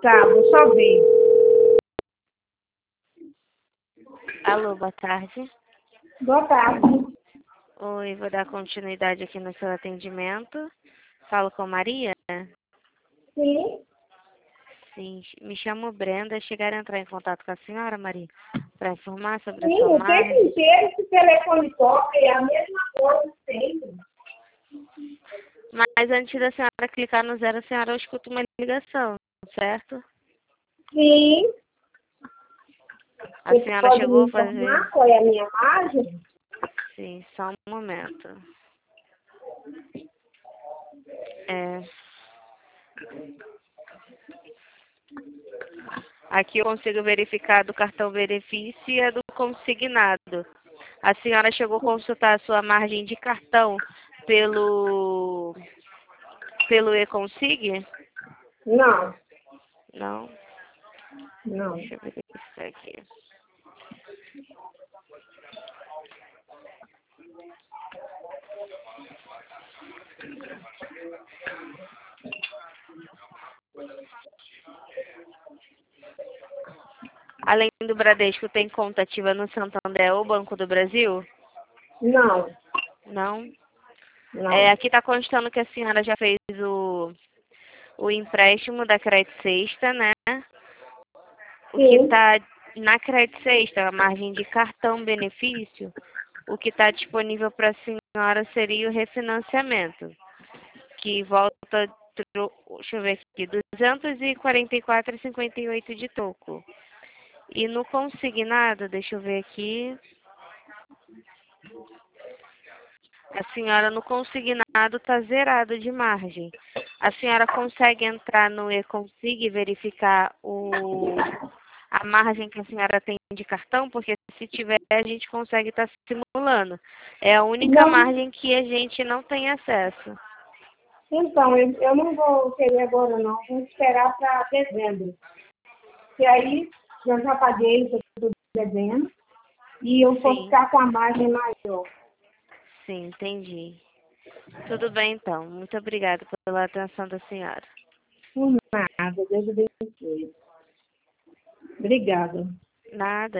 Tá, vou só ver. Alô, boa tarde. Boa tarde. Oi, vou dar continuidade aqui no seu atendimento. Falo com Maria? Sim. Sim, me chamo Brenda. Chegaram a entrar em contato com a senhora, Maria, para informar sobre a Sim, sua o tempo margem. inteiro esse telefone toca, é a mesma coisa sempre. Mas antes da senhora clicar no 0, a senhora escuta uma ligação, certo? Sim. A Você senhora pode me chegou a fazer... informar qual é a minha margem? Sim, só um momento. É... Aqui eu consigo verificar do cartão benefício e a do consignado. A senhora chegou a consultar a sua margem de cartão pelo e-consig? Não, Não? não. Deixa eu verificar aqui. Além do Bradesco, tem conta ativa no Santander ou Banco do Brasil? Não, Não? não. Aqui está constando que a senhora já fez o empréstimo da Crédito Sexta, né? O que Sim. está na Crédito Sexta, a margem de cartão benefício, o que está disponível para a senhora seria o refinanciamento, que volta, deixa eu ver aqui, 244,58 de toco. E no consignado, deixa eu ver aqui, a senhora no consignado está zerado de margem. A senhora consegue entrar no e-consig e verificar a margem que a senhora tem de cartão? Porque se tiver, a gente consegue estar simulando. É a única Não. margem que a gente não tem acesso. Então, eu não vou querer agora, não. Vou esperar para dezembro. E aí, eu já paguei o que eu estou devendo e eu vou Sim, ficar com a margem maior. sim, entendi. Tudo bem, então. Muito obrigada pela atenção da senhora. Por nada, Deus abençoe. Obrigada. Nada.